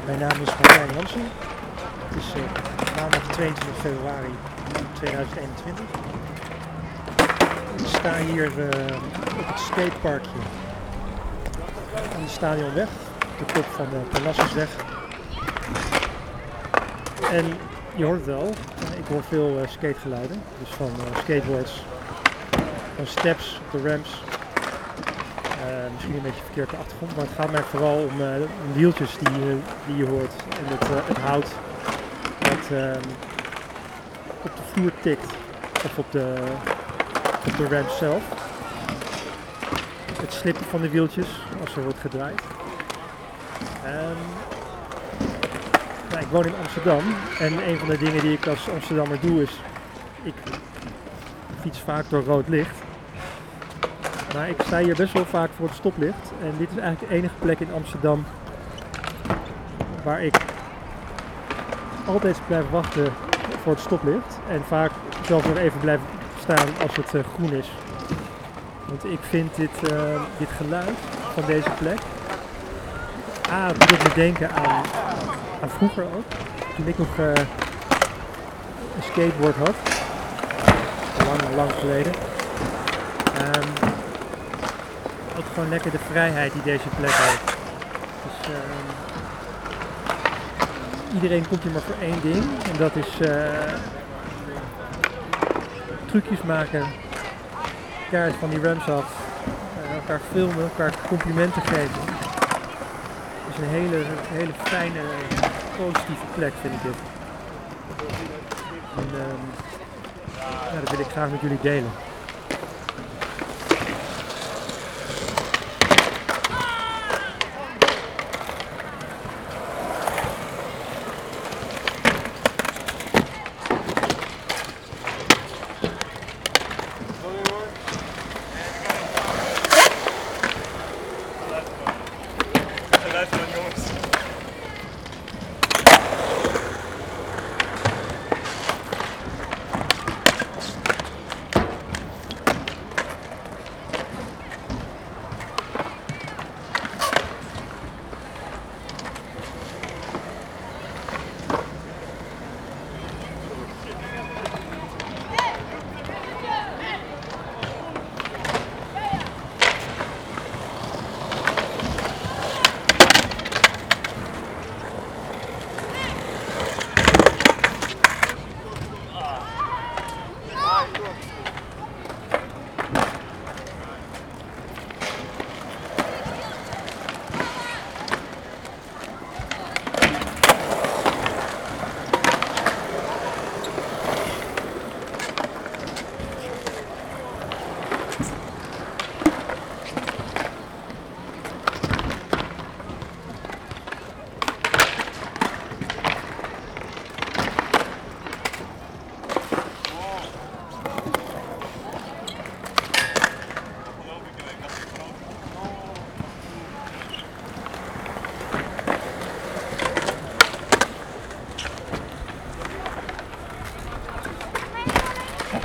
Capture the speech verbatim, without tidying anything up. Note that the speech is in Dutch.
Mijn naam is Martijn Jansen. Het is uh, maandag tweeëntwintig februari tweeduizend eenentwintig. Ik sta hier uh, op het skateparkje aan de Stadionweg, op de kop van de Parnassusweg. En je hoort het wel, ik hoor veel uh, skategeluiden, dus van uh, skateboards, van steps op de ramps. Uh, misschien een beetje verkeerd de achtergrond, maar het gaat mij vooral om, uh, om wieltjes die, uh, die je hoort en het, uh, het hout dat uh, op de vloer tikt of op de, op de ramp zelf. Het slippen van de wieltjes als er wordt gedraaid. Um, nou, ik woon in Amsterdam en een van de dingen die ik als Amsterdammer doe is, ik fiets vaak door rood licht. Maar ik sta hier best wel vaak voor het stoplicht en dit is eigenlijk de enige plek in Amsterdam waar ik altijd blijf wachten voor het stoplicht en vaak zelfs nog even blijf staan als het uh, groen is. Want ik vind dit, uh, dit geluid van deze plek, A, doet het me denken aan, aan vroeger ook, toen ik nog uh, een skateboard had, lang, lang geleden. Um, ook gewoon lekker de vrijheid die deze plek heeft. Dus, uh, iedereen komt hier maar voor één ding en dat is uh, trucjes maken, elkaar van die ramps af, uh, elkaar filmen, elkaar complimenten geven. Het is een hele, hele fijne, positieve plek vind ik dit. En uh, ja, dat wil ik graag met jullie delen.